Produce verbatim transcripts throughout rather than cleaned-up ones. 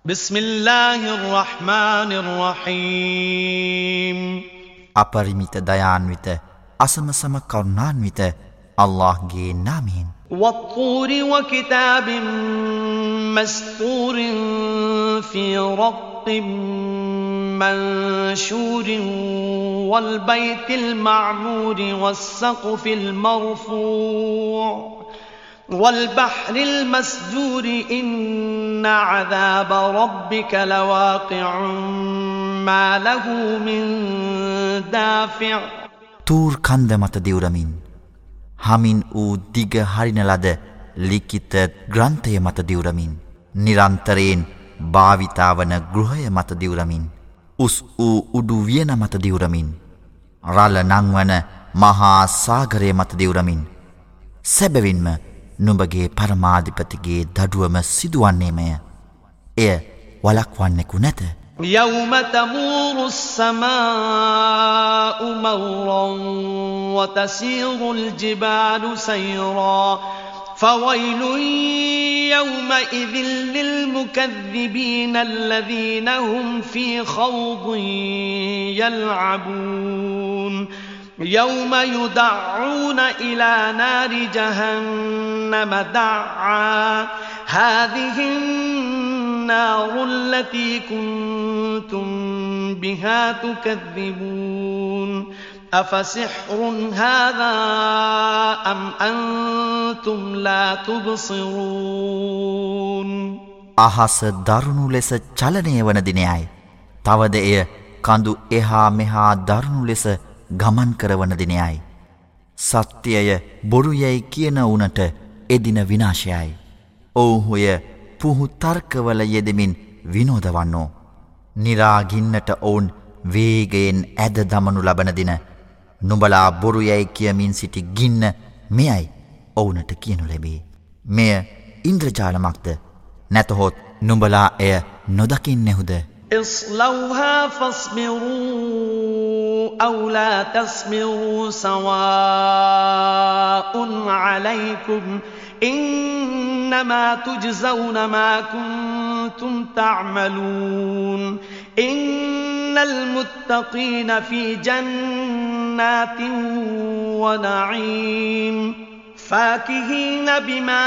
بسم الله الرحمن الرحيم අපරිමිත දයාන්විත අසමසම කරුණාන්විත අල්ලාහ්ගේ නාමයෙන් والطور وكتاب مسطور في رق منشور والبيت المعمور والسقف المرفوع والبحر المسجور إن عذاب ربك لواقع ما له من دافع තූර් කන්ද මත දිවුරමින් හමින් වූ දිග හරින ලද ලිඛිත ග්‍රන්ථය මත දිවුරමින් නිරන්තරයෙන් භාවිතාවන ගෘහය මත දිවුරමින් උස් වූ උඩු වියන මත දිවුරමින් රළ නංවන මහා සාගරය මත දිවුරමින් සැබවින්ම නුඹගේ පරමාධිපතිගේ දඩුවම සිදුවන්නේමය. එය වළක්වන්නෙකු නැත. يوم تمور السماء مورا وتسير الجبال سيرا فويل يومئذ للمكذبين الذين هم في خوض يلعبون يوم يدعون إلى نار جهنم دعا هذه النار التي كنتم بها تكذبون أفسحر هذا أم أنتم لا تبصرون අහස දරුණු ලෙස චලනය වන දිනයයි. තවද එය කඳු එහා මෙහා දරුණු ලෙස ගමන් කරවන දිනයයි. සත්‍යය බොරුයයි කියන උනට එදින විනාශයයි. ඔවුහුය පුහු තර්කවල යෙදමින් විනෝදවන්නෝ. නිරාගින්නට ඔවුන් වේගයෙන් ඇද දමනු ලබන දින නුඹලා බොරුයයි කියමින් සිටි ගින්න මෙයයි ඔවුනට කියනු ලැබේ. මෙය ඉන්ද්‍රජාලමක්ද නැතහොත් නුඹලා එය නොදකින්නෙහුද? اصلوها فاصبروا أو لا تصبروا سواء عليكم إنما تجزون ما كنتم تعملون إن المتقين في جنات ونعيم فاكهين بما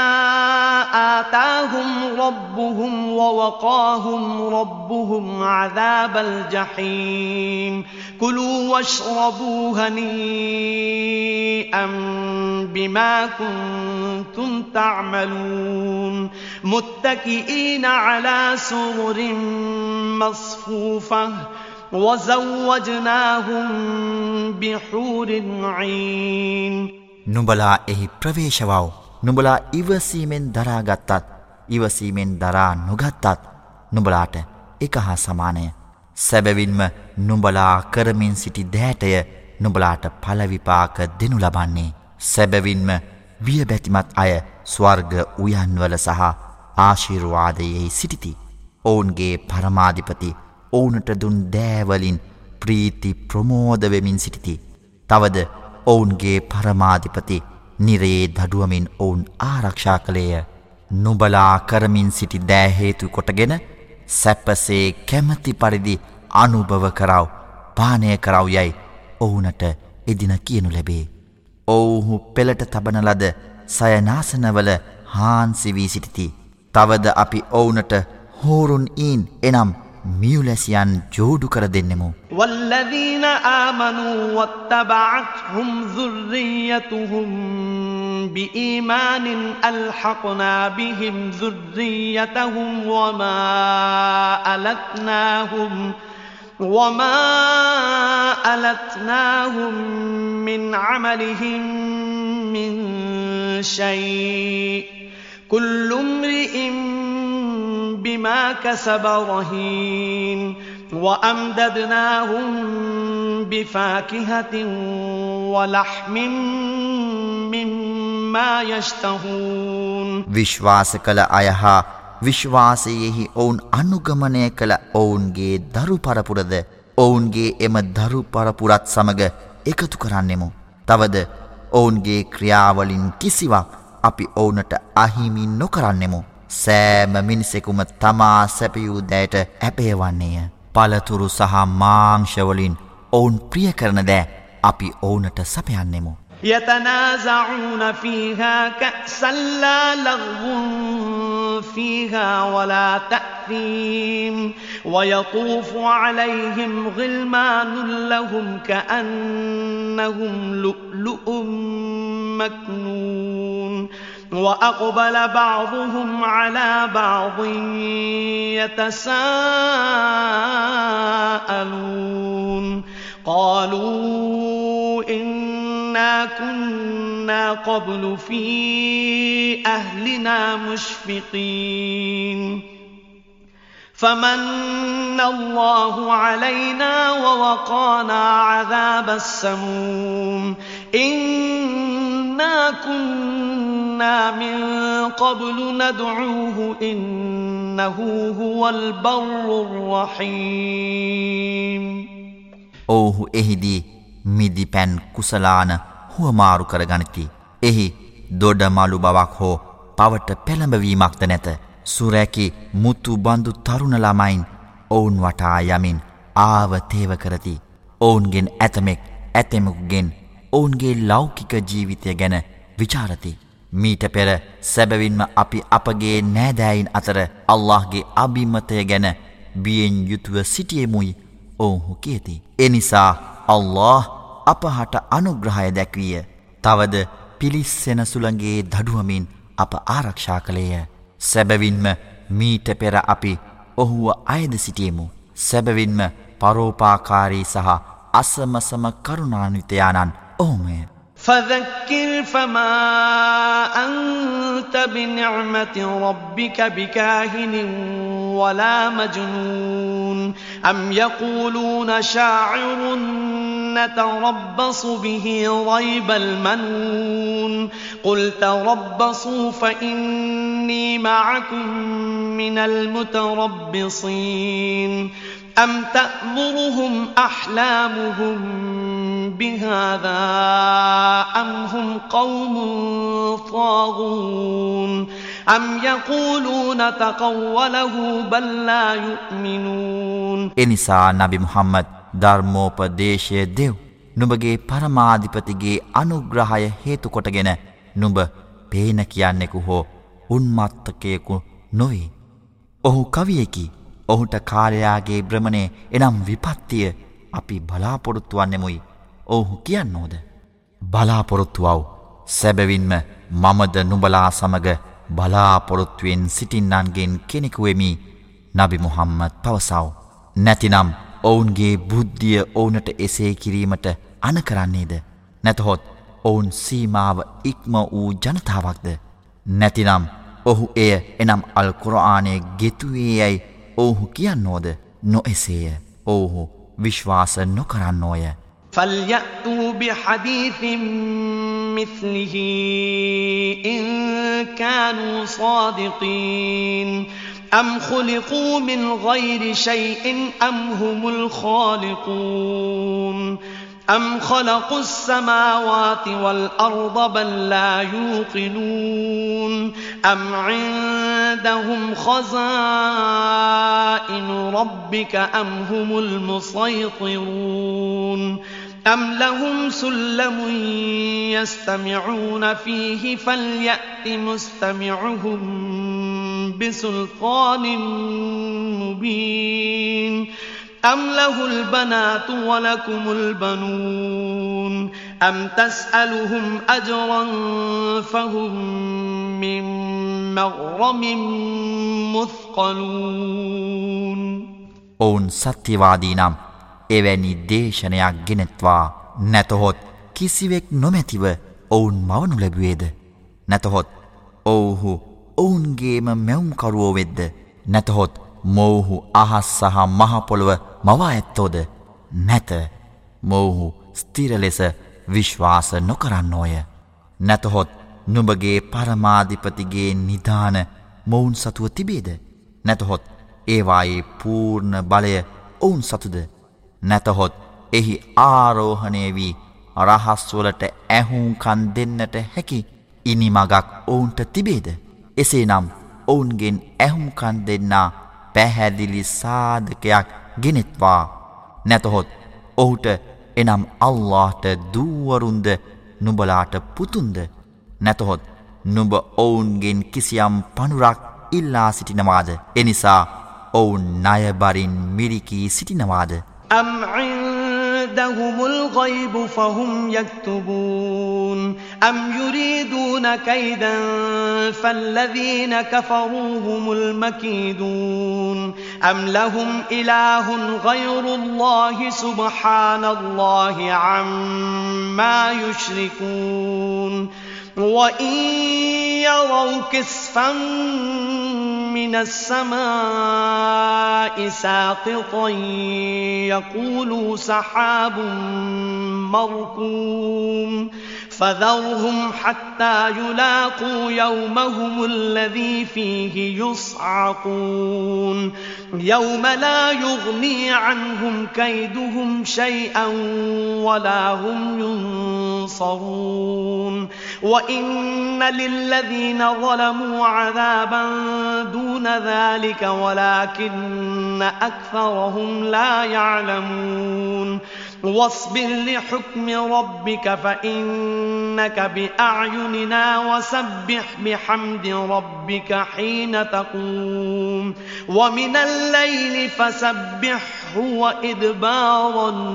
آتاهم ربهم ووقاهم ربهم عذاب الجحيم كلوا واشربوا هنيئا بما كنتم تعملون متكئين على سرر مصفوفة وزوجناهم بحور عين නුඹලා එහි ප්‍රවේශවව්. නුඹලා ඉවසීමෙන් දරාගත්තත් ඉවසීමෙන් දරා නොගත්තත් නුඹලාට එක හා සමානය. සැබවින්ම නුඹලා කරමින් සිටි දෑටය නුඹලාට පළවිපාක දෙනු ලබන්නේ. සැබවින්ම වියබැතිමත් අය ස්වර්ග උයන්වල සහ ආශිර්වාදයෙහි සිටිති. ඔවුන්ගේ පරමාධිපති ඔවුනට දුන් දෑවලින් ප්‍රීති ප්‍රමෝද වෙමින් සිටිති. තවද ඔවුන්ගේ පරමාධිපති නිරේ දඩුවමින් ඔවුන් ආරක්ෂා කළේය. නුඹලා කරමින් සිටි දෑ හේතු කොටගෙන සැපසේ කැමති පරිදි අනුභව කරව පානය කරව යයි ඔවුනට එදින කියනු ලැබේ. ඔවුහු පෙළට තබන ලද සයනාසනවල හාන්සි වී සිටිති. තවද අපි ඔවුනට හෝරුන් ඊන් එනම් මියුලැසියන් ජෝඩු කර දෙන්නෙමු. والذين آمنوا واتبعتهم ذريتهم بإيمان ألحقنا بهم ذريتهم وما ألتناهم وما ألتناهم من عملهم من شيء كل امرئ بما كسب رهين وأمددناهم بفاكهة ولحم مما يشتهون විශ්වාස කළ අය හා විශ්වාසයෙහි ඔවුන් අනුගමනය කළ ඔවුන්ගේ දරු පරපුරද ඔවුන්ගේ එම දරු පරපුරත් සමග එකතු කරන්නෙමු. තවද ඔවුන්ගේ ක්‍රියාවලින් කිසිවක් අපි ඔවුනට අහිමි නොකරන්නෙමු. සෑම මිනිසෙකුම තමා සැපියූ දෑට ඇපේවන්නේය. පළතුරු සහ මාංශවලින් ඔවුන් ප්‍රිය කරන දෑ අපි ඔවුනට සපයන්නෙමු. يتنازعون فيها كأسا لا لغو فيها ولا تأثيم ويطوف عليهم غلمان لهم كأنهم لؤلؤ مكنون وأقبل بعضهم على بعض يتساءلون قالوا إنا كنا قبل في أهلنا مشفقين فمن الله علينا ووقانا عذاب السموم إنا كنا من قبل ندعوه إنه هو البر الرحيم. ඔවුහු එහිදී මිදි පැන් කුසලාන හුවමාරු කරගනිති. එහි දොඩමලු බවක් හෝ පවට පෙළඹවීමක්ද නැත. සුරැකි මුතු බඳු තරුණ ළමයින් ඔවුන් වටා යමින් ආවතේව කරති. ඔවුන්ගෙන් ඇතමෙක් ඇතෙමකුගෙන් ඔවුන්ගේ ලෞකික ජීවිතය ගැන විචාරති. මීට පෙර සැබවින්ම අපි අපගේ නෑදෑයින් අතර අල්ලාහ්ගේ අභිමතය ගැන බියෙන් යුතුව සිටියෙමුයි ඔවුහු කියති. එනිසා අල්ලාහ් අපහට අනුග්‍රහය දැක්විය. තවද පිලිස්සෙන සුළඟේ දඩුවමින් අප ආරක්ෂා කළේය. සැබවින්ම මීට පෙර අපි ඔහුව අයද සිටියෙමු. සැබවින්ම පරෝපාකාරී සහ අසමසම කරුණාන්විතයාණන් ඔහුමය. فذكر فما أنت بنعمة ربك بكاهن ولا مجنون أم يقولون شاعر نتربص به ريب المنون قل تربصوا فإني معكم من المتربصين أم تأمرهم أحلامهم بهذا أم هم قوم طاغون أم يقولون تقوله بل لا يؤمنون. එනිසා නබි මුහම්මද් ධර්මෝපදේශය දෙව්. නුඹගේ පරමාධිපතිගේ අනුග්‍රහය හේතු කොටගෙන නුඹ පේන කියන්නෙකු හෝ උන්මත්තකයෙකු නොවේ. ඔහු කවියෙකි. ඔහුට කාලයාගේ භ්‍රමණය එනම් විපත්තිය අපි බලාපොරොත්තු වන්නෙමුයි. ඔහු කියන්නෝද බලාපොරොත්තුවව් සැබවින්ම මමද නුඹලා සමග බලාපොරොත්තුවෙන් සිටින්නන්ගෙන් කෙනෙකුවෙමි නබි මුහම්මද් පවසව. නැතිනම් ඔවුන්ගේ බුද්ධිය ඔවුනට එසේ කිරීමට අනකරන්නේද? නැතහොත් ඔවුන් සීමාව ඉක්ම වූ ජනතාවක්ද? නැතිනම් ඔහු එය එනම් අල් කුර්ආනයේ ගෙතුවේ යයි ඔහු කියන්නෝද? නොඑසේය. ඔහු විශ්වාස නොකරන්නෝය. فليأتوا بحديث مثله إن كانوا صادقين أم خلقوا من غير شيء أم هم الخالقون أم خلقوا السماوات والأرض بل لا يوقنون أم عندهم خزائن ربك أم هم المسيطرون أم لهم سلم يستمعون فيه فليأت مستمعهم بسلطان مبين أم له البنات ولكم البنون أم تسألهم أجرا فهم من مغرم مثقلون. ඔවුන් සත්‍යවාදී නම් එවැනි දේශනයක් ගෙනෙත්වා. නැතහොත් කිසිවෙක් නොමැතිව ඔවුන් මවනු ලැබුවේද? නැතහොත් ඔවුහු ඔවුන්ගේම මැවුම්කරුවෝ වෙද්ද? නැතහොත් මොවුහු අහස් සහ මහපොළොව මවා ඇත්තෝද? නැත. මොවුහු ස්ථිර ලෙස විශ්වාස නොකරන්නෝය. නැතහොත් නුඹගේ පරමාධිපතිගේ නිධාන මොවුන් සතුව තිබේද? නැතහොත් ඒවායේ පූර්ණ බලය ඔවුන් සතුද? නැතහොත් එහි ආරෝහණය වී රහස්වලට ඇහුම්කන් දෙන්නට හැකි ඉනිමගක් ඔවුන්ට තිබේද? එසේනම් ඔවුන්ගෙන් ඇහුම්කන් දෙන්නා පැහැදිලි සාධකයක් ගෙනෙත්වා. නැතහොත් ඔහුට එනම් අල්ලාහට දූවරුන්ද නුඹලාට පුතුන්ද නැතහොත් නුඹ ඔවුන්ගෙන් කිසියම් පනුරක් ඉල්ලා සිටිනවාද? එනිසා ඔවුන් ණයබරින් මිරිකී සිටිනවාද? أم عندهم الغيب فهم يكتبون أم يريدون كيدا فالذين كفروا هم المكيدون أم لهم إله غير الله سبحان الله عما يشركون وإن يروا كسفا من السماء ساقطا يقولوا سحاب مركوم فذرهم حتى يلاقوا يومهم الذي فيه يصعقون يوم لا يغني عنهم كيدهم شيئا ولا هم ينصرون وإن للذين ظلموا عذابا دون ذلك ولكن أكثرهم لا يعلمون واصبر لحكم ربك فإنك بأعيننا وسبح بحمد ربك حين تقوم ومن الليل فسبحه وإدبار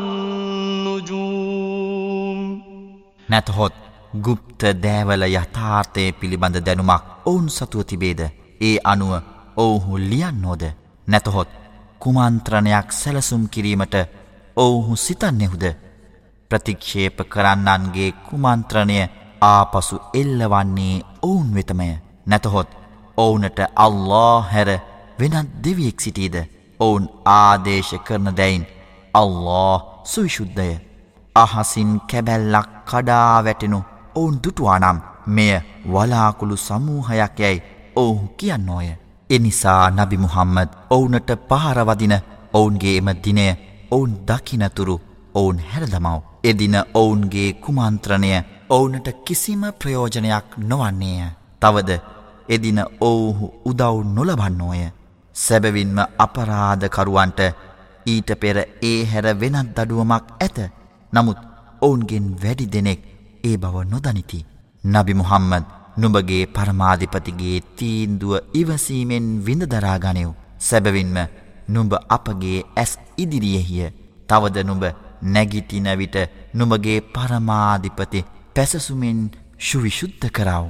النجوم. නැතහොත් ගුප්ත දෑවල යථාර්ථය පිළිබඳ දැනුමක් ඔවුන් සතුව තිබේද? ඒ අනුව ඔවුහු ලියන්නෝද? නැතහොත් කුමන්ත්‍රණයක් සැලසුම් කිරීමට ඔවුහු සිතන්නෙහුද? ප්‍රතික්ෂේප කරන්නන්ගේ කුමන්ත්‍රණය ආපසු එල්ලවන්නේ ඔවුන් වෙතමය. නැතහොත් ඔවුනට අල්ලාහ් හැර වෙනත් දෙවියෙක් සිටීද? ඔවුන් ආදේශ කරන දැයින් අල්ලාහ් සුවිශුද්ධය. අහසින් කැබැල්ලක් කඩා වැටෙනු ඔවුන් දුටුවා නම් මෙය වලාකුළු සමූහයක් යැයි ඔවුහු කියන්නෝය. එනිසා නබි මුහම්මද් ඔවුනට පහරවදින ඔවුන්ගේ එම දිනය ඔවුන් දකිනතුරු ඔවුන් හැරදමව්. එදින ඔවුන්ගේ කුමන්ත්‍රණය ඔවුනට කිසිම ප්‍රයෝජනයක් නොවන්නේය. තවද එදින ඔවුහු උදව් නොලබන්නෝය. සැබවින්ම අපරාධකරුවන්ට ඊට පෙර ඒ හැර වෙනත් දඩුවමක් ඇත. නමුත් ඔවුන්ගෙන් වැඩි දෙනෙක් ඒ බව නොදනිති. නබි මුහම්මද් නුඹගේ පරමාධිපතිගේ තීන්දුව ඉවසීමෙන් විඳදරා ගනිව්. සැබවින්ම නුඹ අපගේ ඇස් ඉදිරියෙහිය. තවද නුඹ නැගිටින විට නුඹගේ පරමාධිපති පැසසුමෙන් ශුවිශුද්ධ කරව.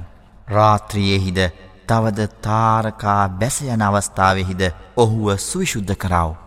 රාත්‍රියෙහිද තවද තාරකා බැස යන අවස්ථාවෙහිද ඔහුව සුවිශුද්ධ කරව.